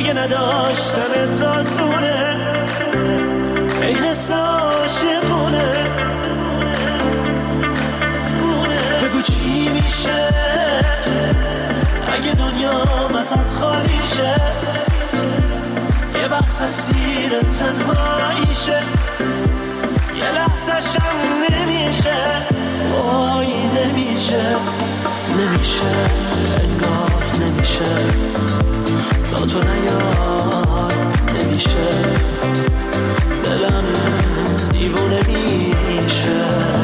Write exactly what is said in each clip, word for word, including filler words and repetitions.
اگه نداشتن تاسونه ای حس عاشقونه بگو چی میشه اگه دنیا ازت خالی شه یه وقت اسیر تنهاییشه یه لحظه شم نمیشه وای نمیشه نمیشه انگار نمیشه تا تو نیای نمیشه دلم دیوونه میشه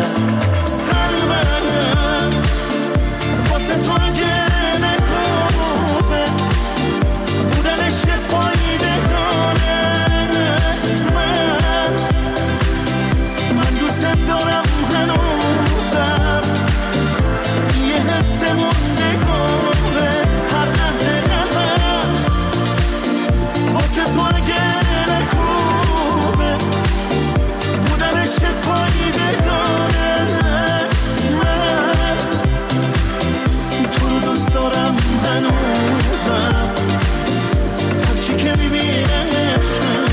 قلبم واسه تو اگه نکوبه بودنش فایده داره من من دوست دارم هنوزم یه حس مونده کنه هر لحظه قلبم واسه تو اگه نکوبه بودنش فایده داره من تو رو دوست دارم هنوزم هرچی که میبینمشم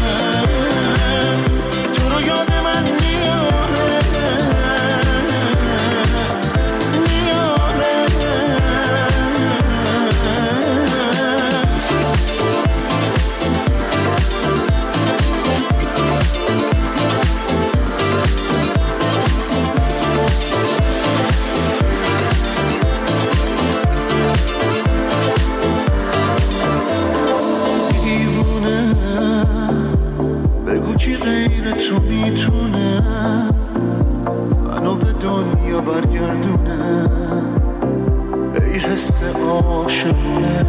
تو رو یاد من میاره میاره دیوونه بگو کی غیر تو میتونه منو به دنیا برگردونه ای حس عاشقونه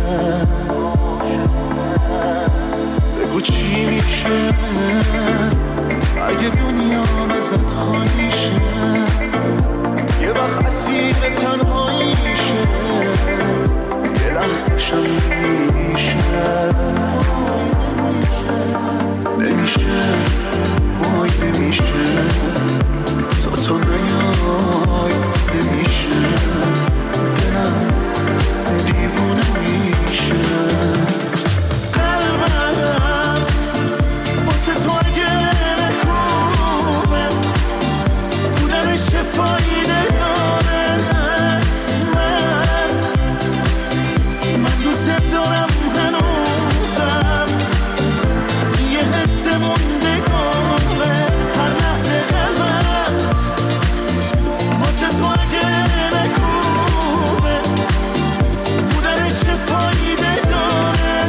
بگو چی میشه اگه دنیا ازت خالی شه یه وقت اسیر تنهاییشه یه لحظه شم نمیشه نمیشه وای نمیشه تا تو نیای نمیشه دلم دیوونه میشه قلبم واسه تو اگه نکوبه بودنش فایده داره من من دوست دارم هنوزم یه حس مونده کنه هر لحظه قلبم واسه تو اگه نکوبه بودنش فایده داره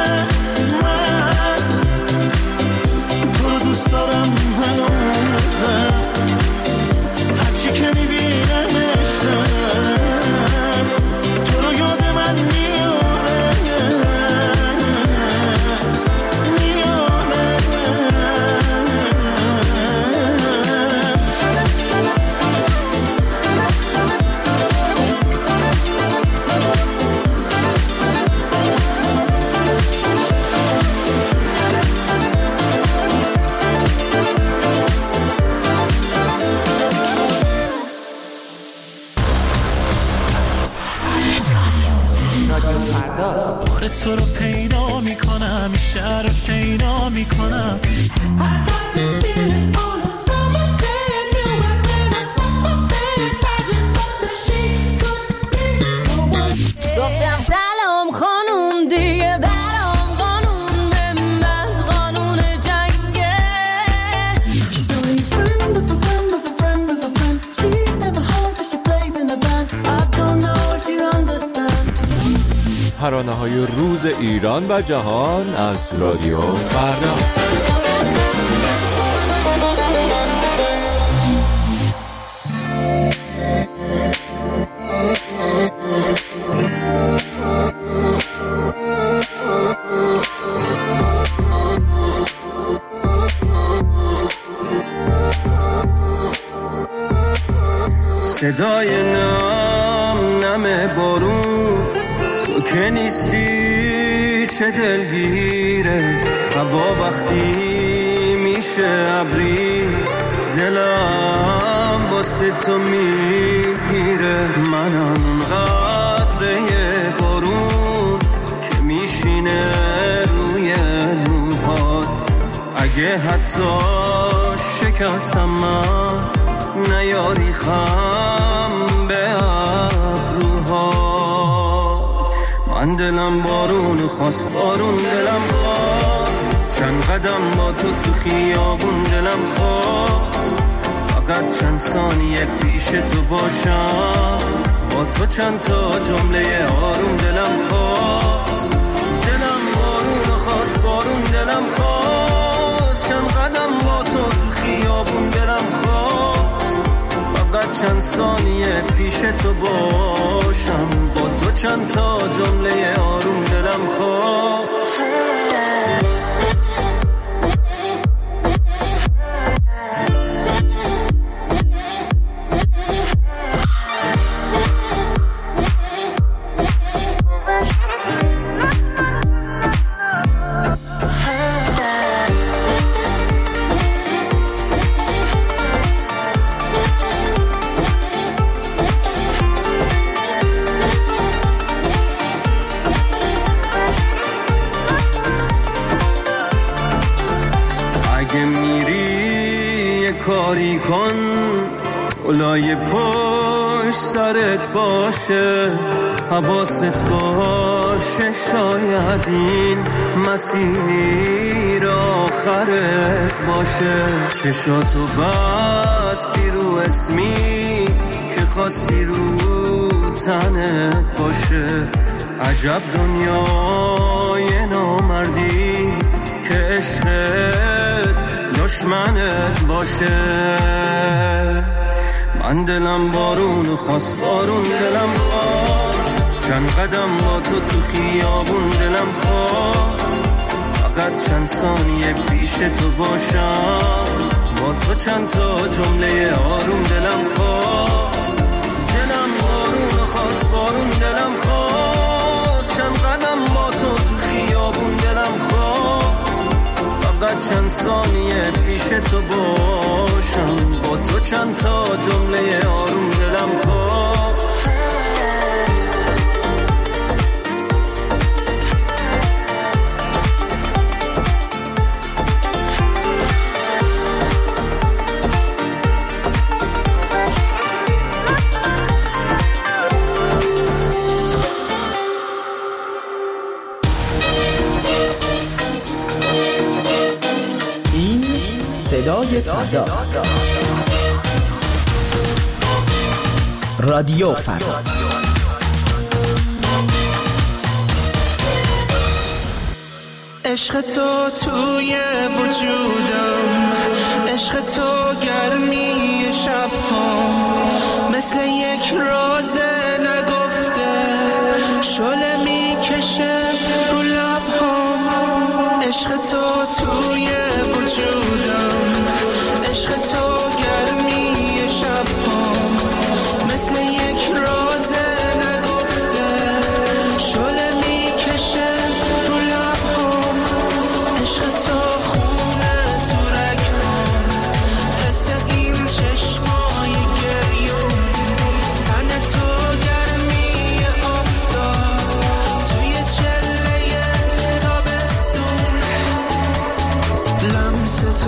من تو رو دوست دارم هنوزم هرچی که میبینمشم تو رو یاد من میاره میاره بار تو رو پیدا میکنم این شهر رو شیدا میکنم گفتم سلام خانوم دیگه برام قانون به من قانون جنگه So a friend of a friend of a friend of a friend She's never home but she plays in the band I don't know if you understand ترانه‌های روز ایران و جهان از رادیو فردا. صدای نم نم بارون تو که نیستی چه دلگیره هوا وقتی میشه ابری دلم واسه تو میگیره منم قطره بارون که میشینه روی اگه حتی شکستم من نیاری خم به ابروها. من دلم بارون خواست، بارون دلم خواست، چند قدم با تو تو خیابون دلم خواست، فقط چند ثانیه پیش تو باشم، با تو چند تا جمله آروم دلم خواست. دلم بارون خواست، بارون دلم خواست، چند قدم با تو تو خیابون دلم خواست، فقط چند ثانیه پیش تو باشم، با تو چند تا جمله آروم دلم خواست. کاری کن اولای پشت سرت باشه، حواست باشه، شاید این مسیر آخرت باشه. چشاتو بستی رو اسمی که خواستی رو تنت باشه، عجب دنیای نامردی که عشقت دشمنت باشه. من دلم بارون خواست، بارون دلم خواست، چند قدم با تو تو خیابون دلم خواست، فقط چند ثانیه پیش تو باشم، با تو چند تا جمله آروم دلم خواست. دلم بارون خواست، بارون دلم خواست، چند قدم با تو تو خیابون دلم خواست، فقط چند ثانیه پیش تو باشم، با تو چند تا جمله آروم دلم خواست. صدای فردا، رادیو فردا. عشق تو توی وجودم، عشق تو گرمی شب‌ها، مثل یک راز نگفته شعله میکشه رو لب‌هام. عشق تو توی وجودم، عشق تو گرمی شب‌هام، مثل یک راز نگفته شعله میکشه رو لب‌هام. عشق تو خونه تو رگ‌هام، حس این چشمای گریون، تن تو گرمی آفتاب توی چله تابستون، لمس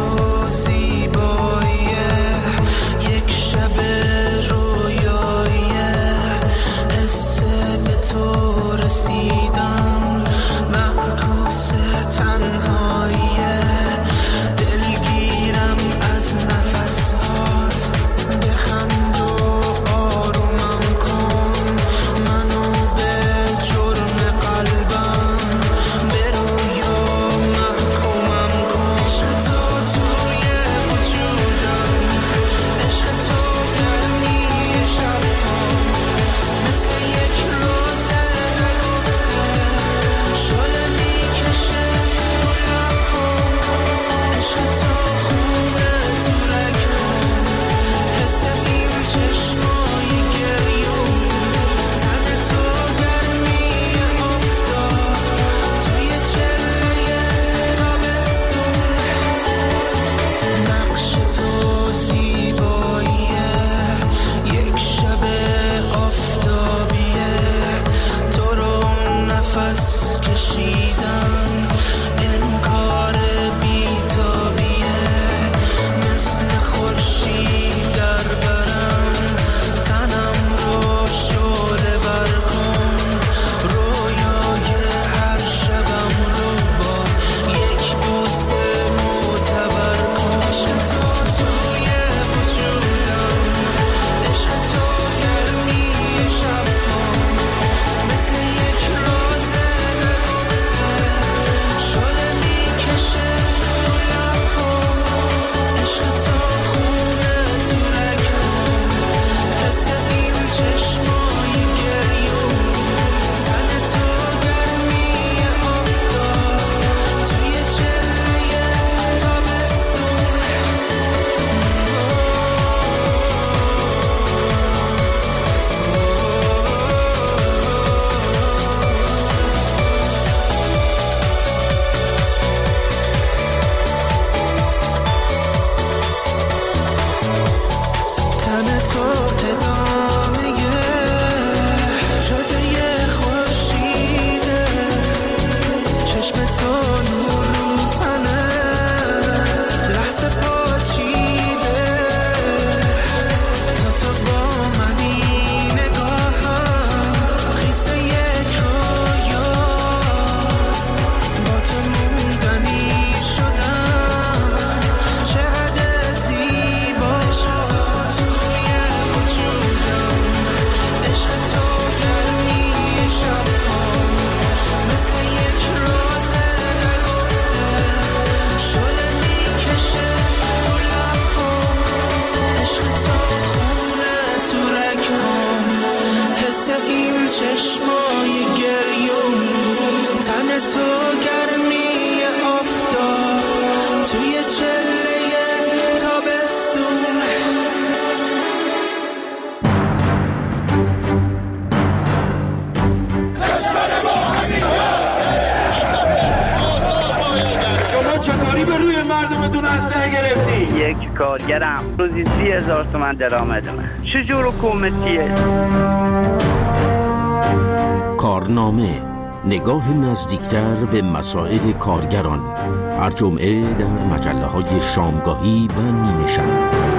داری به روی مردمتون اسلحه گرفتی؟ یک کارگرم روزی سی هزار تومن درآمدمه. چجور حکومتیه؟ کارنامه، نگاه نزدیکتر به مسائل کارگران، هر جمعه در مجله های شامگاهی و نیمه شب.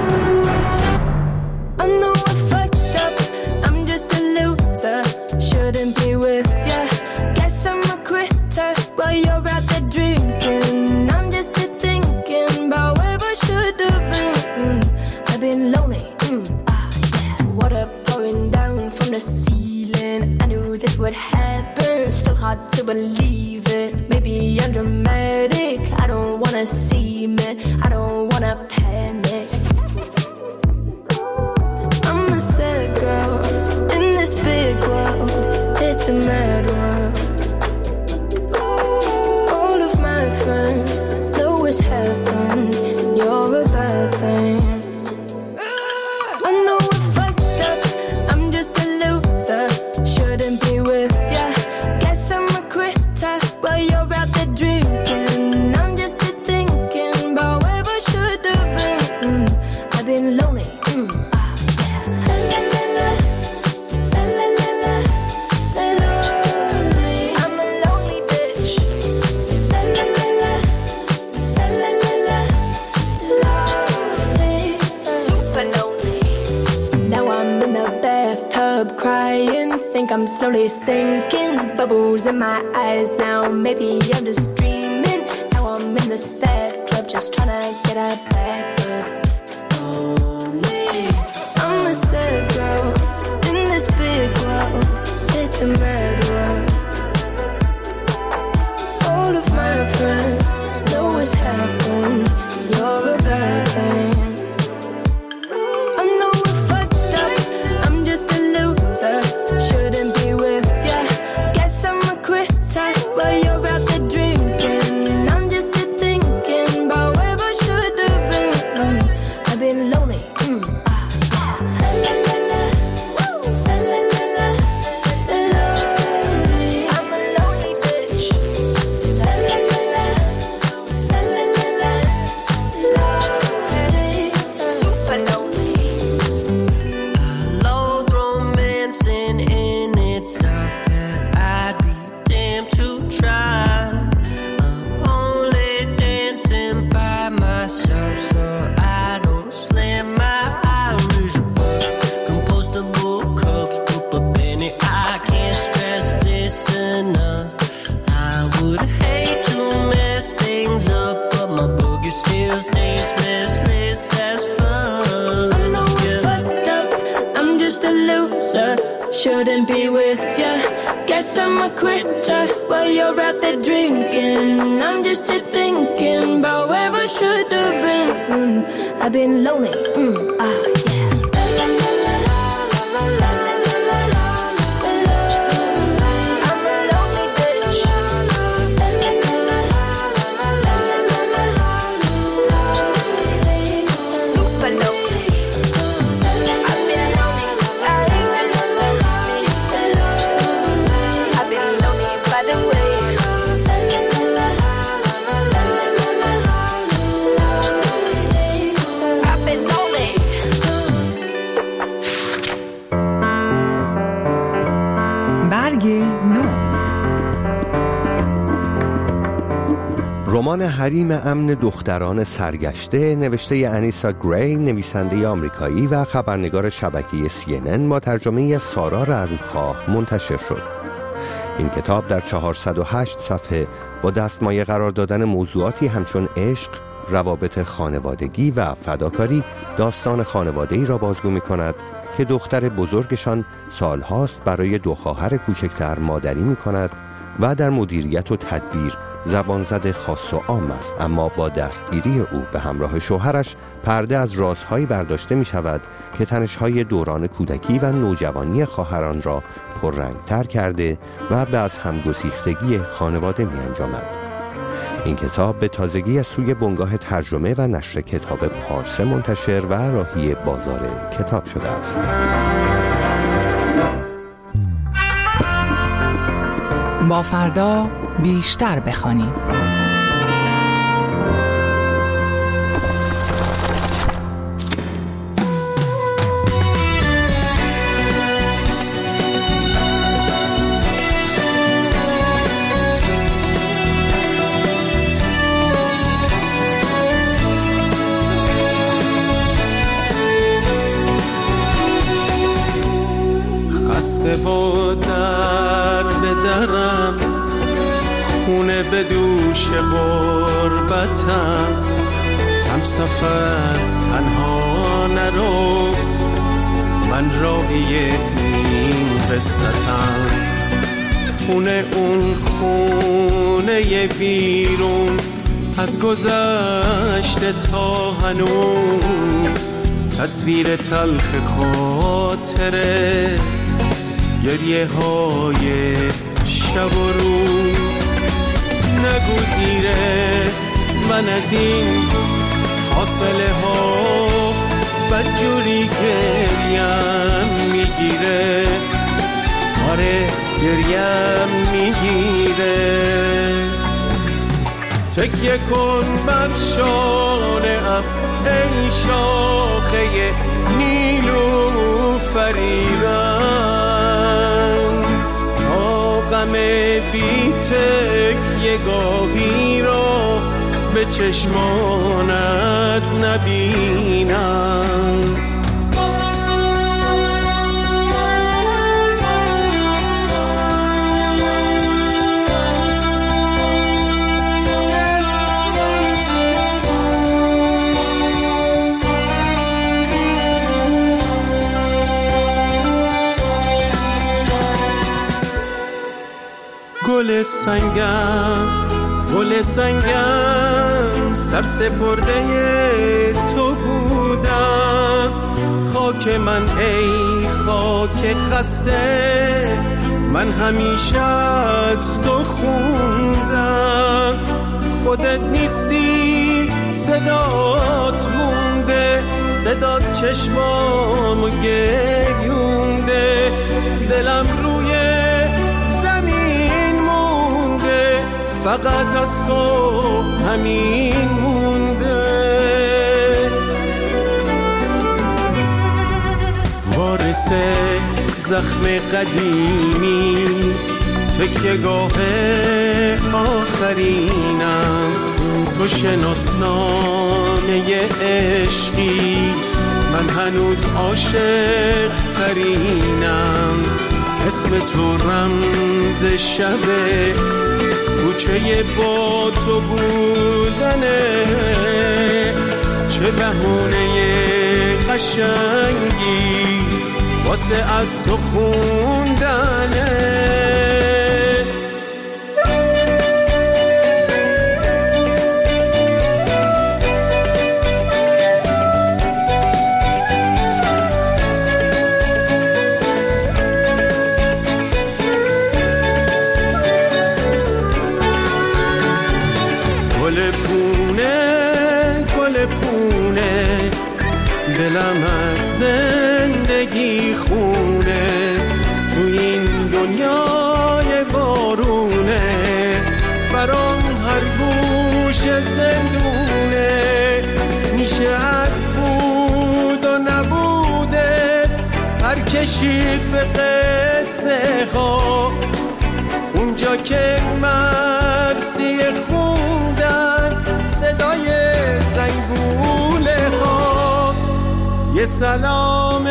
To believe it, maybe I'm dramatic. I don't wanna see it, I don't wanna panic. I'm a sad girl in this big world. It's a mad world. All of my friends know it's heaven. You're a bad thing. I know we're fucked up. I'm just a loser. Shouldn't be with ya. While you're out there drinking, I'm just thinking about where I should have been. Mm, I've been lonely. Mm, ah, yeah. La, la, la, la, la, la, la, la, lonely. I'm a lonely bitch. La, la, la, la, la, la, la, la, lonely. Super lonely. Now I'm in the bathtub crying. Think I'm slowly sinking. Bubbles in my eyes now. Maybe I'm just dreaming. Now I'm in the sad club, just trying to get a back up. Lonely. I'm a sad girl in this big world. It's a mad world. All of my friends know it's happened. You're a bad thing. I know we're fucked up. I'm just a loser. Shouldn't be with ya. Guess I'm a quitter. While you're out there drinking, I'm just thinking about where I should have been. Mm, I've been lonely. Mm, ah, yeah. La, la, la, la, la, la, la, la, lonely. I'm a lonely bitch. La, la, la, la, la, la, la, la, lonely. Super lonely. I loathe romancing in itself. I'd be damned to try. I'm only dancing by myself, so I don't slam my Irish bar. Compostable cups, put a penny. I can't stress this enough. I would hate to mess things up, but my boogie still stays restless as fuck. I know we're fucked up. I'm just a loser. Shouldn't be with ya. Guess I'm a quitter. While you're out there drinking, I'm just thinking about where I should have been. Mm, I've been lonely. Mm, ah, yeah. La, la, la, la, la, la, la, la, lonely. I'm a lonely bitch. La, la, la, la, la, la, la, la, lonely. Super lonely. I've been lonely. I've been lonely. I've been lonely by the way. La, la, la, la, la, la, la, lonely. I've been lonely. برگ نو. رمان حریم امن دختران سرگشته نوشته انیسا گری، نویسنده آمریکایی و خبرنگار شبکه سی ان ان با ترجمه سارا رزمخواه منتشر شد. این کتاب در چهارصد و هشت صفحه با دستمایه قرار دادن موضوعاتی همچون عشق، روابط خانوادگی و فداکاری داستان خانواده‌ای را بازگو می‌کند که دختر بزرگشان سالهاست برای دو خواهر کوچکتر مادری می‌کند و در مدیریت و تدبیر زبانزد خاص و عام است، اما با دستگیری او به همراه شوهرش پرده از رازهایی برداشته می شود که تنش‌های دوران کودکی و نوجوانی خواهران را پررنگتر کرده و به از همگسیختگی خانواده می انجامد. این کتاب به تازگی از سوی بنگاه ترجمه و نشر کتاب پارسه منتشر و راهی بازار کتاب شده است. با فردا بیشتر بخوانیم. تو در به درم، خونه به دوش غربتم، هم سفر تنها نرو، من راوی این قصتم. خونه اون خونه ویرون، از گذشته تا هنوز تصویر تلخ خاطره، گریه های شب و روز. نگو دیره من از این فاصله ها بدجوری گریم میگیره، آره گریم میگیره. تکیه کن بر شانه‌ام ای شاخه نیلوفریدن، تا غم بی تکیه گاهی را به چشمانت نبینم. گل سنگم گل سنگم سر سپرده تو بودم، خاک من ای خاک خسته، من همیشه از تو خوندم. خودت نیستی صدات مونده، صدات چشمامو گریونده، دلم روی فقط از تو همین مونده. وارث زخم قدیمی، تکیه‌گاه آخرینم، تو شناسنامه عشقی، من هنوز عاشق ترینم. اسم تو رمز شبه، کوچه با تو بودنه، چه بهونه قشنگی واسه از تو خوندنه. دلم از زندگی خونه، تو این دنیای بارونه، برام هر گوش زندونه. میشه از بود و نبوده هر کشید به قصه ها، اونجا که مرسی خوندن صدای زنگوله ها. یه سلام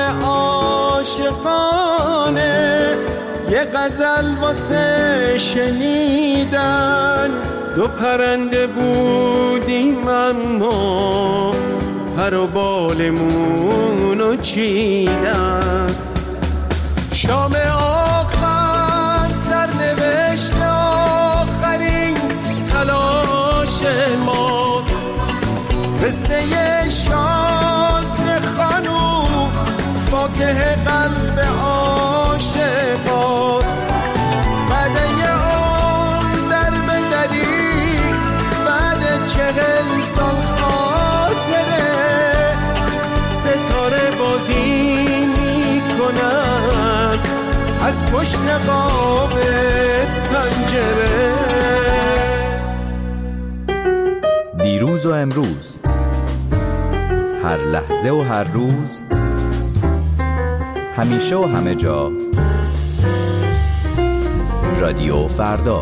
عاشقانه، یه غزل واسه شنیدن، دو پرنده بودیم اما پر و بالمونو چیدن. شام آخر سرنوشت آخرین تلاش ماست، قصه شازده خانوم فاتح قلب عاشقاست. بعد یه عمر در به دری، بعد چهل سال خاطره، ستاره بازی میکنن از پشت قاب پنجره. دیروز و امروز، هر لحظه و هر روز، همیشه و همه جا، رادیو فردا.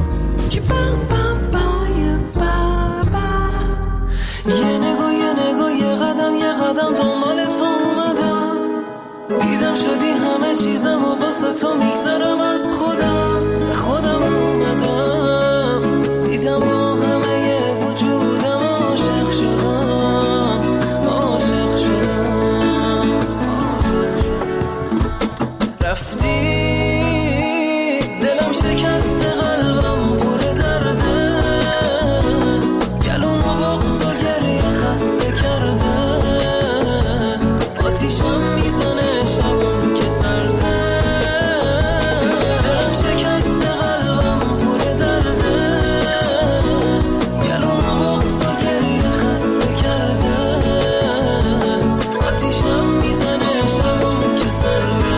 یه نگاه یه نگاه یه قدم یه قدم دنبال تو اومدم، دیدم شدی همه چیزم و واسه تو میگذرم از خودم خودم اومدم دیدم با همه وجودم عاشق شدم عاشق شدم رفتی دلم شکست قلبم پر درده گلوم و بغض و گریه خسته کرده آتیشم میزنه شبم که سرده دلم شکست قلبم پر درده گلوم و بغض و گریه خسته کرده آتیشم میزنه شبم که سرده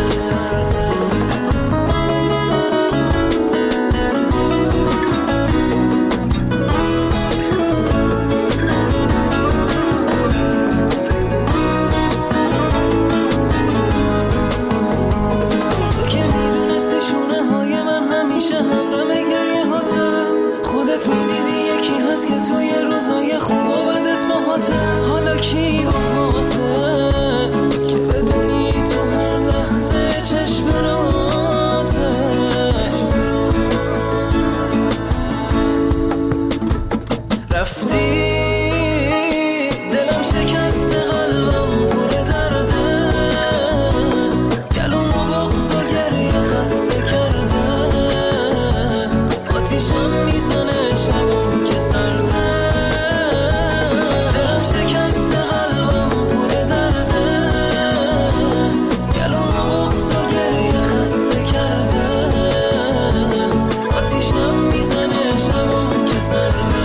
میدیدی یکی هست که توی روزای خوب و بدت باهاته حالا کی باهاته که بدونی تو هر لحظه چشم راته رفتی دلم شکست قلبم پر درده گلوم و بغض و گریه خسته کرده آتیشم میزنه شبم که سرده دلم شکست قلبم پر درده گلوم و بغض و گریه خسته کرده آتیشم میزنه شبم که سرده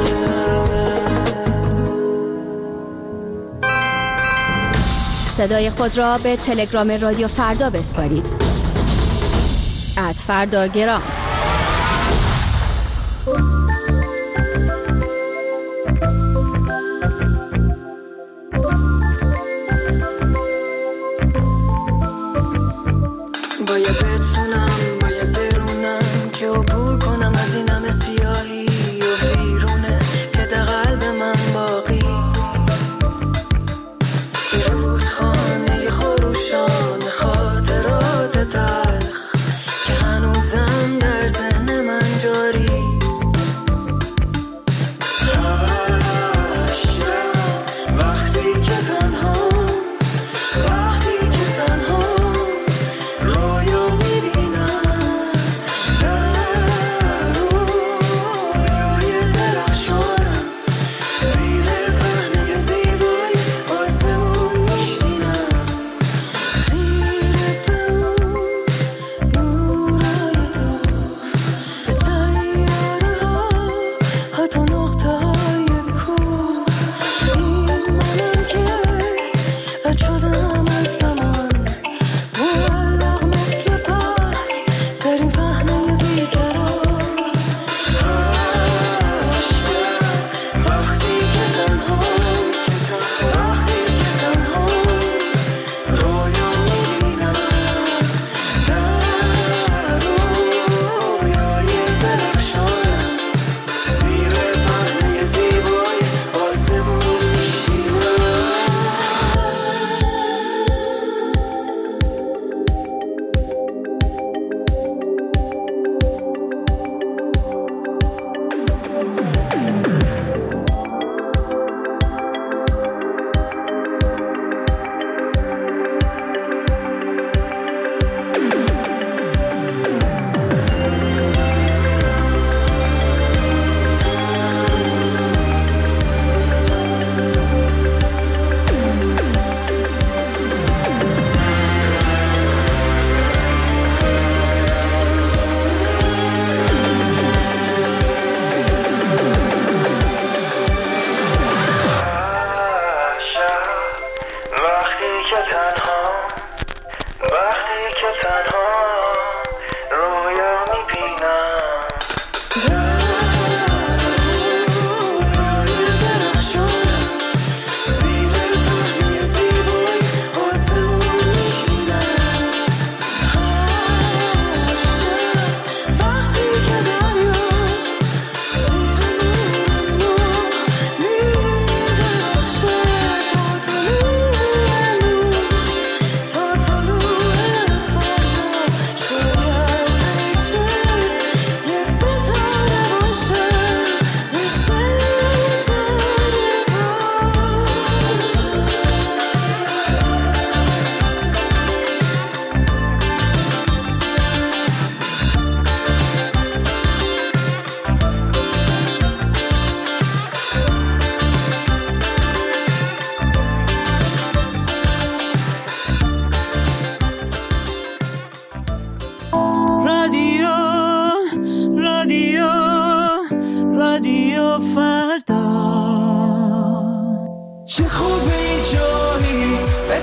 صدای خود را به تلگرام رادیو فردا بسپارید. ات فردا گرام. باید بتونم باید برونم که عبور کنم از این همه سیاهی و بیرونه که در قلب من باقیست به رودخانه خروشان خاطرات تلخ که هنوزم در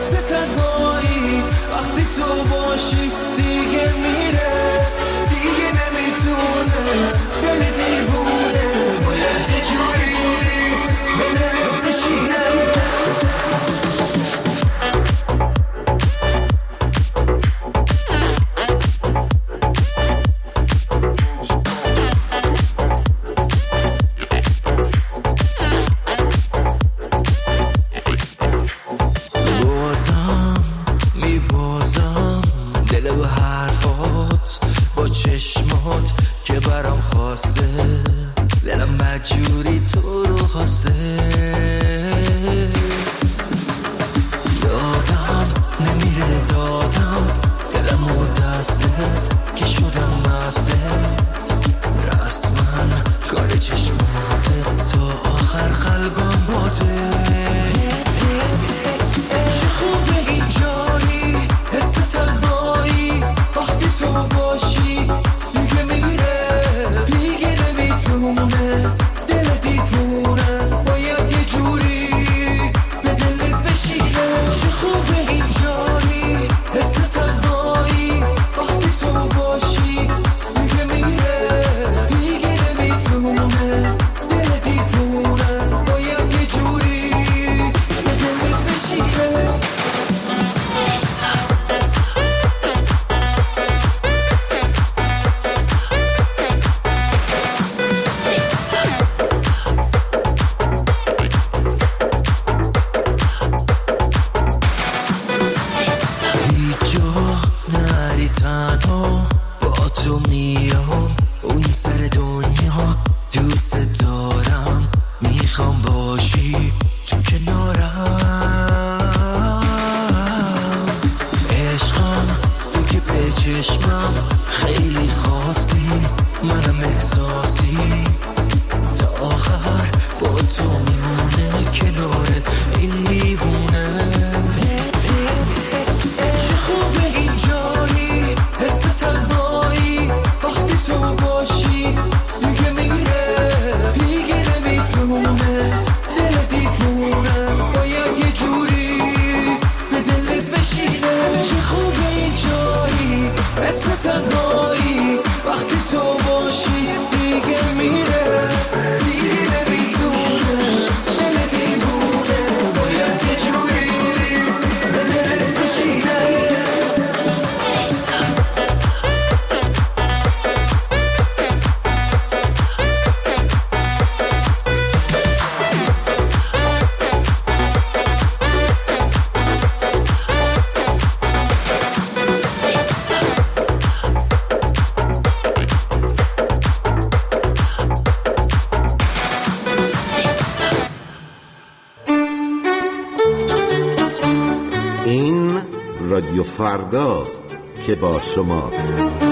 حس تنهایی وقتی تو باشی دیگه میره دیگه نمیتونه دل دیوونه باید یه جوری به دل بشینه رادیو فرداست که با شماست.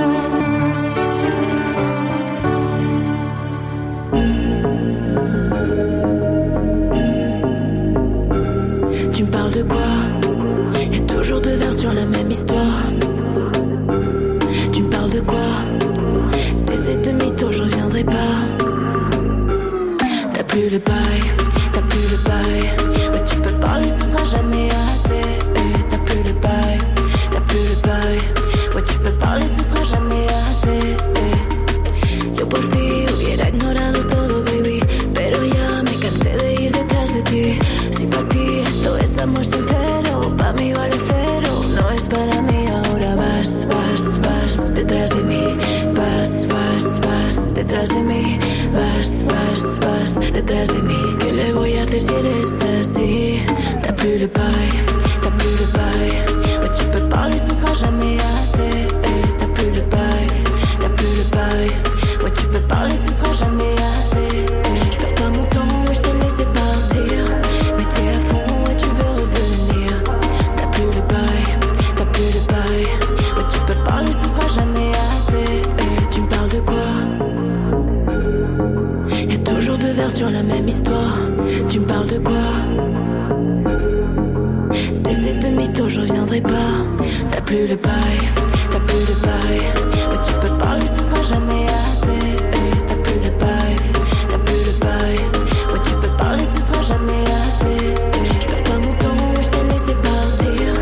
Tu me parles de quoi? Y'a toujours deux versions, la même histoire. Tu me parles de quoi? T'essaies de mytho, je reviendrai pas. T'as plus le bail, t'as plus le bail. Mais tu peux parler, ce sera jamais assez. Et t'as plus le bail, t'as plus le bail. Ouais, tu peux parler, ce sera jamais assez. Eh. Yo por ti hubiera ignorado todo, baby. Pero ya me cansé de ir detrás de ti. Si para ti esto es amor sincero, pa' mí vale cero. No es para mí, ahora vas, vas, vas detrás de mí. Vas, vas, vas detrás de mí. Vas, vas, vas detrás de mí. ¿Qué le voy a hacer si eres así? T'as plus le bail, t'as plus le bail. Ouais, tu peux parler, ce sera jamais assez. Eh, t'as plus le bail, t'as plus le bail. Ouais, tu peux parler, ce sera jamais assez. Eh, je perds pas mon temps, ouais, je t'ai laissé partir. Mais t'es à fond, ouais, tu veux revenir. T'as plus le bail, t'as plus le bail. Ouais, tu peux parler, ce sera jamais assez. Eh, tu me parles de quoi? Y'a toujours deux versions, la même histoire. Tu me parles de quoi? T'essaies de mytho, je reviendrai pas. T'as plus le bail, t'as plus le bail. Ouais, tu peux parler, ce sera jamais assez. Eh, t'as plus le bail, t'as plus le bail. Ouais, tu peux parler, ce sera jamais assez. Eh, je perds pas mon temps, ouais, je t'ai laissé partir.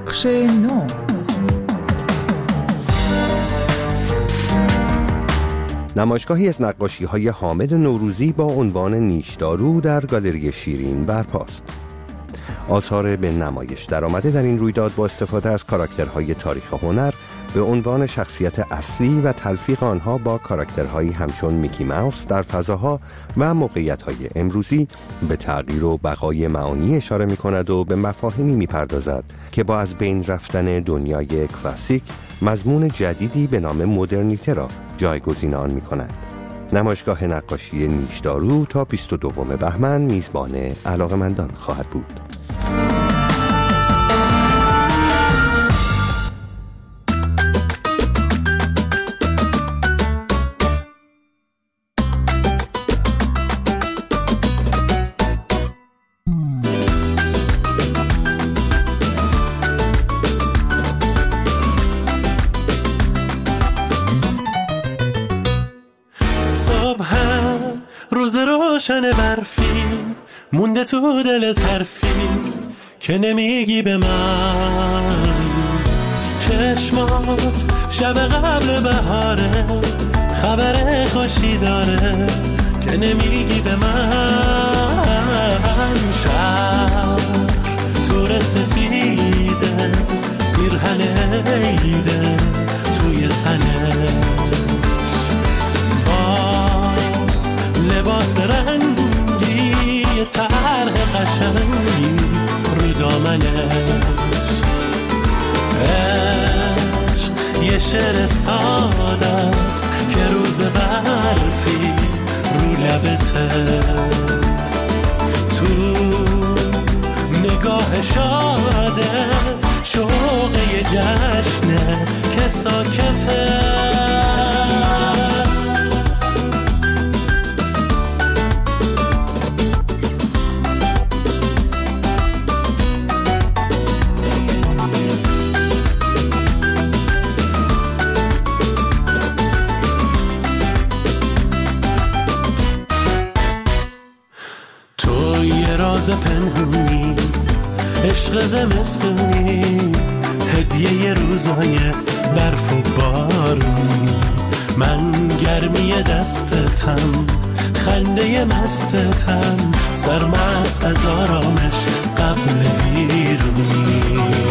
بخش نو. نمایشگاهی از نقاشی‌های حامد نوروزی با عنوان نیشدارو در گالری شیرین برپاست. آثار به نمایش در آمده در این رویداد با استفاده از کاراکترهای تاریخ هنر به عنوان شخصیت اصلی و تلفیق آنها با کاراکترهایی همچون میکی ماوس در فضاها و موقعیت‌های امروزی به تغییر و بقای معانی اشاره می‌کند و به مفاهیمی می‌پردازد که با از بین رفتن دنیای کلاسیک مضمون جدیدی به نام مدرنیته را جایگزین آن می‌کند. نمایشگاه نقاشی نیشدارو تا بیست و دوم بهمن میزبان علاقه‌مندان خواهد بود. روز روشن برفی مونده تو دل طرفی که نمیگی به من، چشمات شب قبل بهاره خبر خوشی داره که نمیگی به من، شب تور سفیده پیرهن عیده توی تنه لباس رنگی طرح قشنگی رو دامنش، عشق یه شعر ساده است که روز برفی رو لبته، تو نگاه شادت شوق یه جشنه که ساکته. راز پنهونی عشق زمستونی هدیه روزای برف و بارونی، من گرمی دستتم خنده مستتم سرمست از آرامش قبل ویرونی.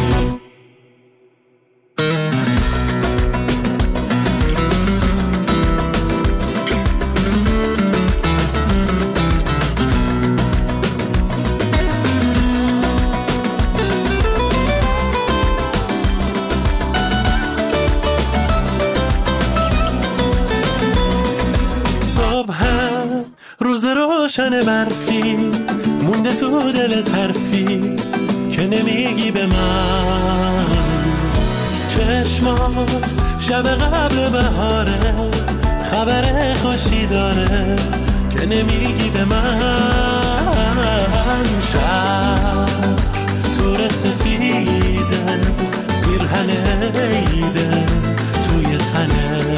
روز روشن برفی مونده تو دل طرفی که نمیگی به من، چشمات شب قبل بهاره خبر خوشی داره که نمیگی به من، شب تور سفیده پیرهن عیده توی تنه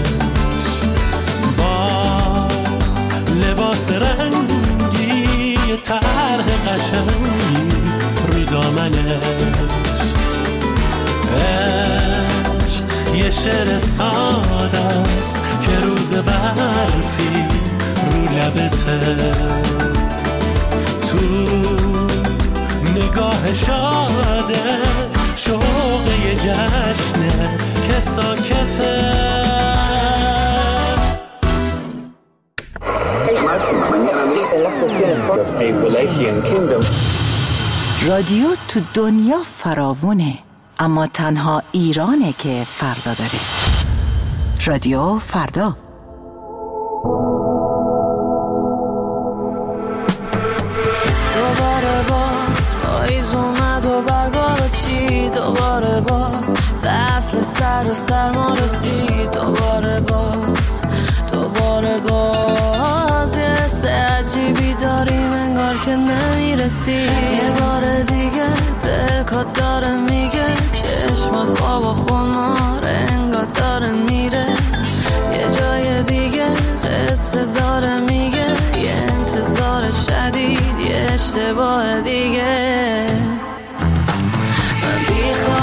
لباس رنگی طرح قشنگی رو دامنش، عشق یه شعر ساده است که روز برفی رو لبته، تو نگاه شادت شوق یه جشنه که ساکته. رادیو تو دنیا فراوونه، اما تنها ایرانه که فردا داره. رادیو فردا. دوباره باز پاییز اومد و برگا رو چید، دوباره باز فصل سر و سرما رسید، دوباره باز دوباره باز یه حس عجیبی داریم انگار که نمیرسی، یه بار دیگه دلکات داره میگه چشمات خواب و خمار انگار داره میره، یه جای دیگه قصه داره میگه یه انتظار شدید یه اشتباه دیگه، من بیخواه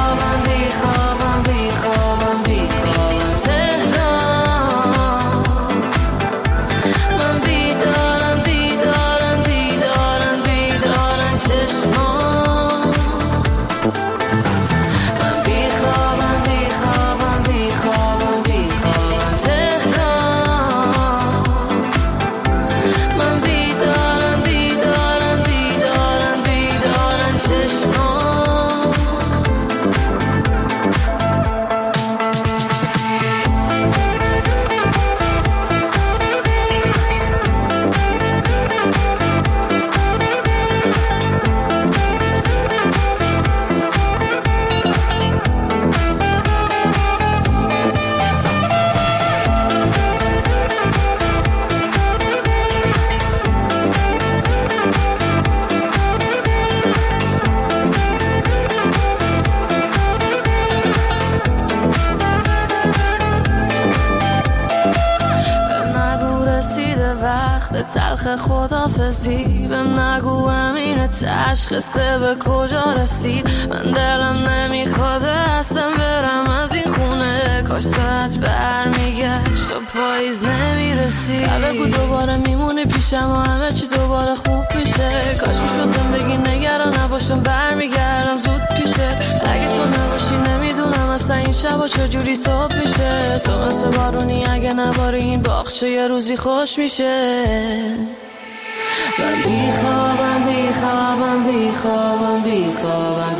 تلخ خدافزی بهم نگو همینه تشخیصه به کجا رسید من دلم نمیخواد اصلا برم از این خونه کاش ساعت برمیگشت و پاییز نمیرسید بگو دوباره میمونی پیشم و همه چی دوباره خوب میشه کاش میشد بهم بگی نگران نباشم برمیگردم زود پیشه اگه تو نباشی نمیدونم اصلا این شبا چجوری صبح میشه تو مثل بارونی اگه نباری این باغچه یه روزی خوش میشه من بیخوابم بیخوابم بیخوابم بیخوابم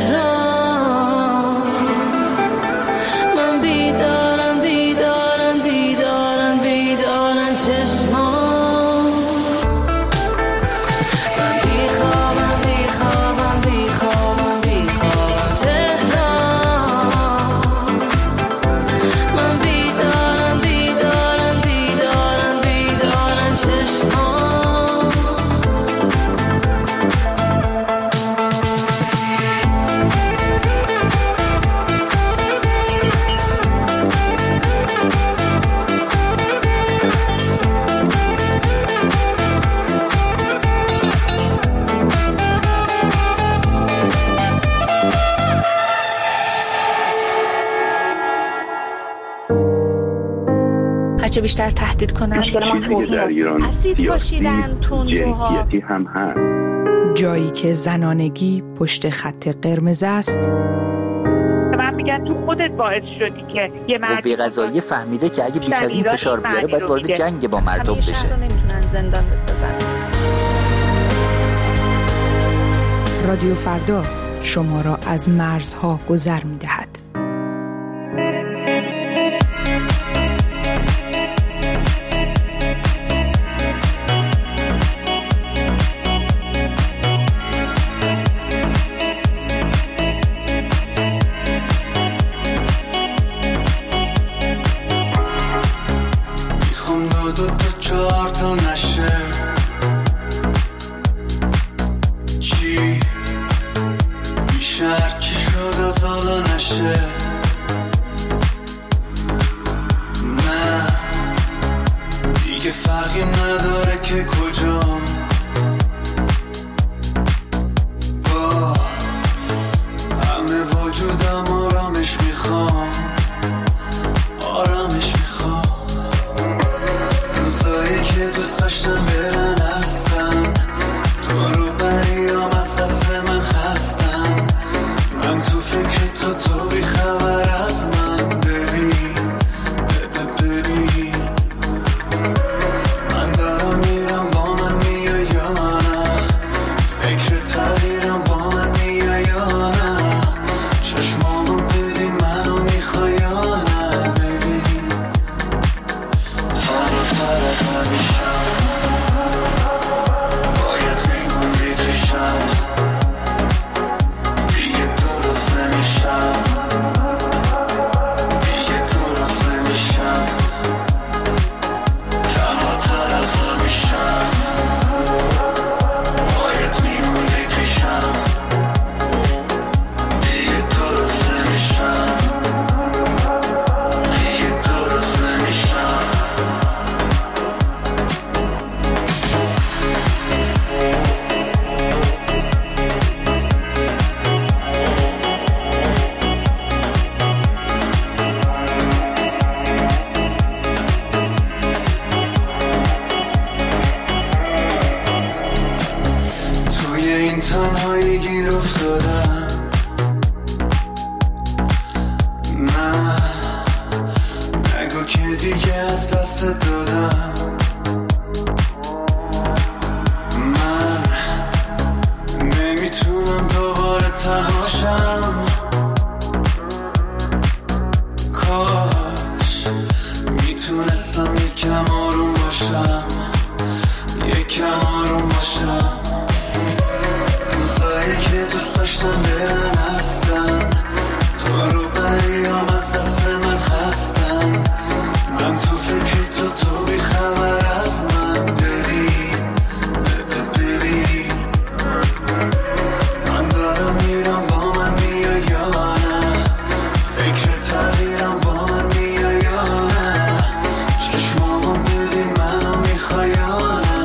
تهران من بیدارم بیدارم بیدارم بیدارم چشمان من بیخوابم بیخوابم بیخوابم بیخوابم تهران من بیدارم بیدارم بیدارم بیدارم چشمان هرچه بیشتر تهدید کنن اسید پاشیدن تندروها هم هست جایی که زنانگی پشت خط قرمز است من میگم تو خودت باعث شدی که یه مردی قوه قضاییه فهمیده که اگه بیش از این فشار بیاره باید وارد جنگ با مردم بشه همیشه رو نمیتونن زندان بسازن رادیو فردا شما را از مرزها گذر می‌دهد. چشمامو ببین منو میخوای یا نه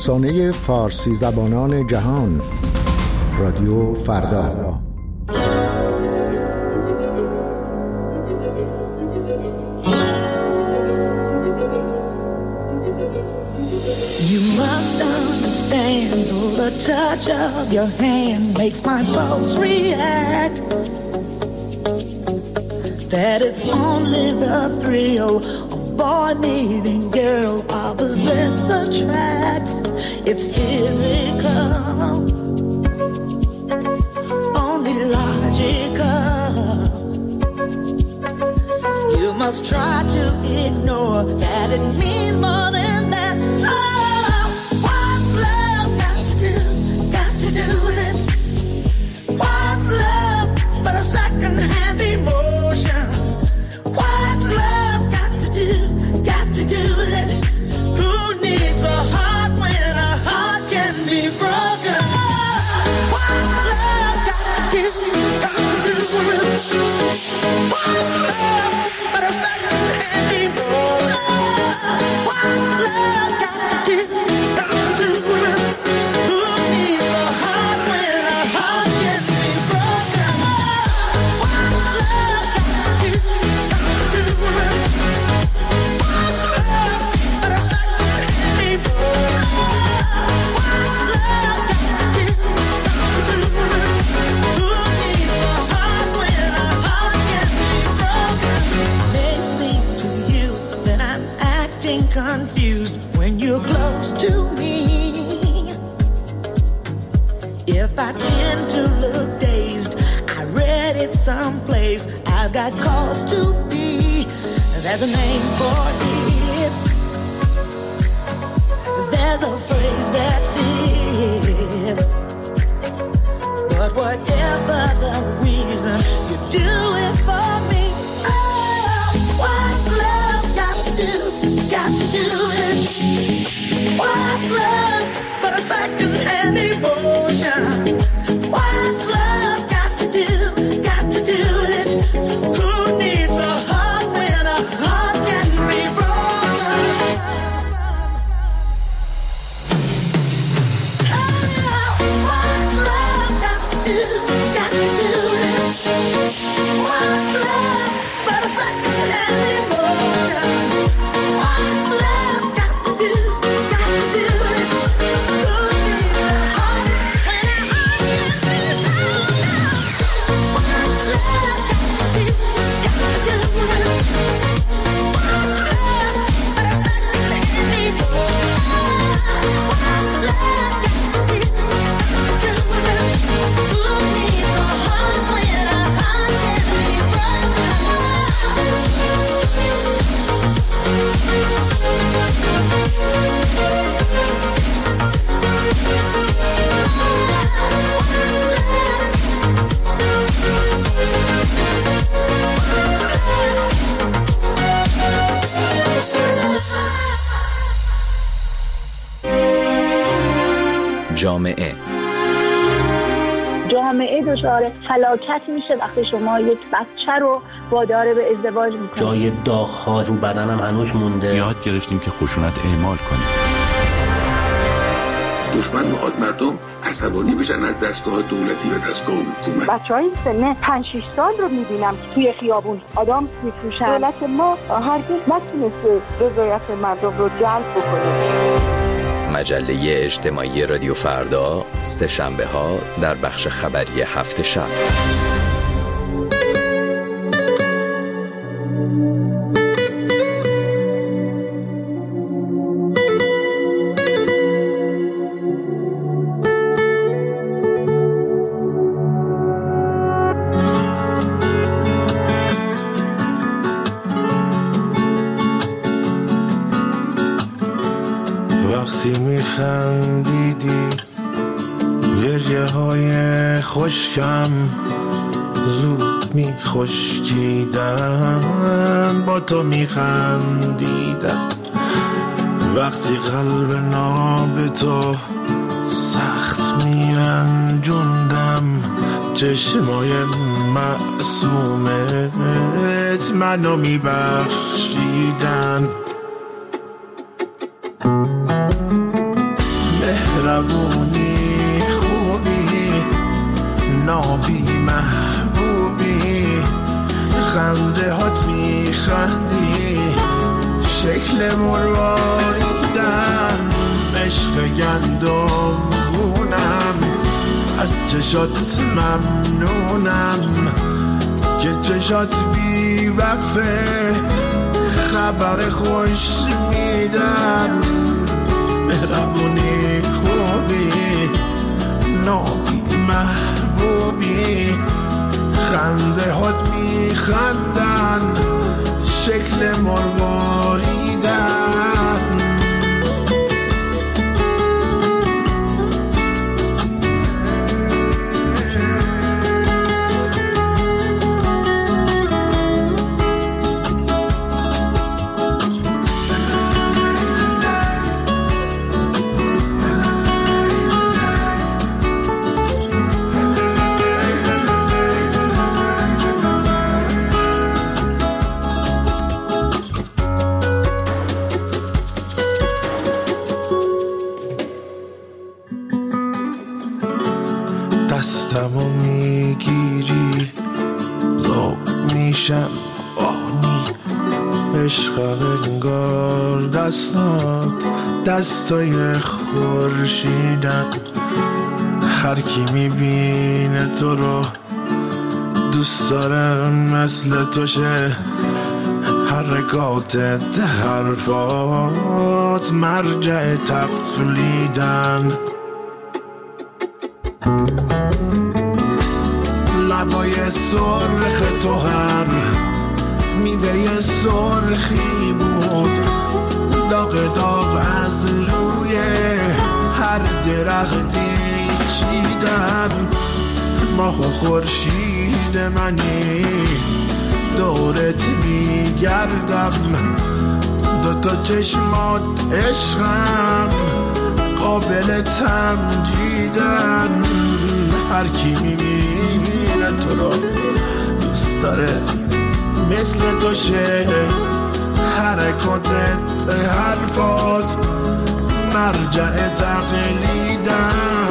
رسانه فارسی زبانان جهان، رادیو فردا. You must understand, though the touch of your hand makes my pulse react, that it's only the thrill of boy meeting girl opposites attract. It's physical, only logical. You must try to ignore that it means more than that. Oh, what's love got to do, got to do with it? What's love but a second-hand emotion? What's love got to do, got to do with it? Who needs a heart when a heart can be broken? What's love got to do, got to do with it? What's love but a second-hand emotion? What's love got to do, got to do with it? Who needs a heart when a heart can be broken? What's love got to do, got to do with it? What's love but a second-hand emotion? What's love got to do, got to do with it? Who needs a heart when a heart can be broken? May seem to you that I'm acting confused when you're close to me. If I tend to look dazed, I read it someplace. I've got cause to be. There's a name for it. There's a phrase that fits. But whatever the reason, you do it for me. Oh, what's love got to do, got to do it? What's love but a second-hand emotion? What's love got to do, got to do with it? Who needs a heart when a heart can be broken? Oh, what's love got to do, got to do with it? What's love but a second-hand emotion? What's love got to do, got to do with it? Who needs a heart when a heart can be broken? What's love got to do, got to do with it? What's love but a second-hand emotion? What's love got to do, got to do with it? Who needs a heart when a heart can be broken? جامعه جامعه دچار فلاکت میشه وقتی شما یک بچه رو وادار به ازدواج میکنید. جای داغ‌ها رو بدنم هنوز مونده. یاد گرفتیم که خشونت اعمال کنیم. دشمن میخواد مردم عصبانی بشن از دستگاه دولتی و دستگاه حکومت. بچه‌های سن پنج شش سال رو میبینم که توی خیابون آدم میفروشن. دولت ما هرگز نتونسته رضایت مردم رو جلب بکنه. مجله اجتماعی رادیو فردا، سه شنبه ها در بخش خبری هفت شب. وقتی میخندیدی گریه های خشکم زود میخشکیدن، با تو میخندیدم. وقتی قلب ناب تو سخت میرنجوندم، چشمای معصومت منو میبخشیدن. مهربونی خوبی نابی محبوبی خنده هات میخندی شکل مرواریدن عشق گندم گونم از چشات ممنونم که چشات بی وقفه خبر خوش میدن مهربونی خوبی نابی محبوبی خنده هات میخندن شکل مرواریدن دستمو میگیری زوب میشم آنی عشقم انگار دستات دستای خورشیدن هر کی میبینه تو رو دوست دارم مثل تو شه حرکاتت حرفات مرجع تقلیدن لبای سرخ تو هر میوه سرخی بود داغ داغ از روی هر درختی چیدن ماه و خورشید منی دورت میگردم دوتا چشمات عشقم قابل تمجیدن هر کی میبینه تو رو دوست داره مثل تو شه حرکاتت حرفات مرجع تقلیدن